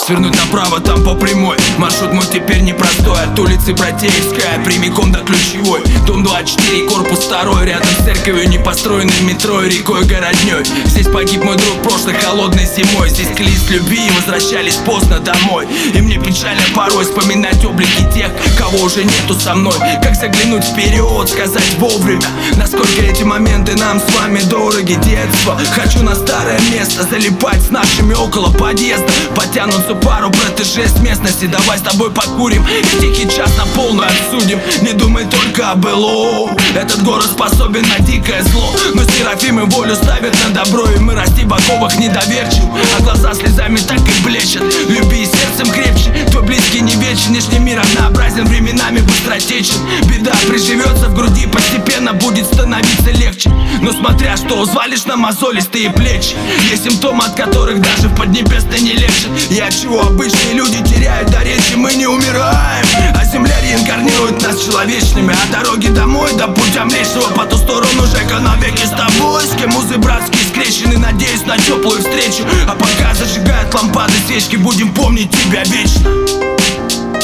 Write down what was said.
Свернуть направо, там по прямой. Маршрут мой теперь непростой. От улицы Братеевская прямиком до Ключевой. Дом 24, корпус 2. Рядом с церковью не построенной метро и рекой городней. Здесь погиб мой друг прошлой холодной зимой. Здесь клялись любви и возвращались поздно домой. И мне печально порой вспоминать облики тех, кого уже нету со мной. Как заглянуть вперед, сказать вовремя, насколько эти моменты нам с вами дороги. Детство, хочу на старое место залипать с нашими около подъезда. Потянутся пару протеже с местности. Давай с тобой покурим и тихий час на полную отсудим. Не думай только о былом. Этот город способен на дикое зло, но серафимы волю ставят на добро. И мы расти в оковах недоверчив, а глаза слезами так и блещут. Люби сердцем крепче, твой близкий не вечен. Внешний мир однообразен, временами быстротечен. Беда приживется в груди, постепенно будет становиться легче. Но смотря что, взвалишь на мозолистые плечи. Есть симптомы, от которых даже в Поднебесной не легче. И от чего обычные люди теряют до речи. Мы не умираем, а земля реинкарнирует нас человечными. А дороги домой до путя Млечного по ту сторону Жека навеки с тобой. С кем узы братские скрещены, надеюсь на теплую встречу. А пока зажигают лампады свечки, будем помнить тебя вечно.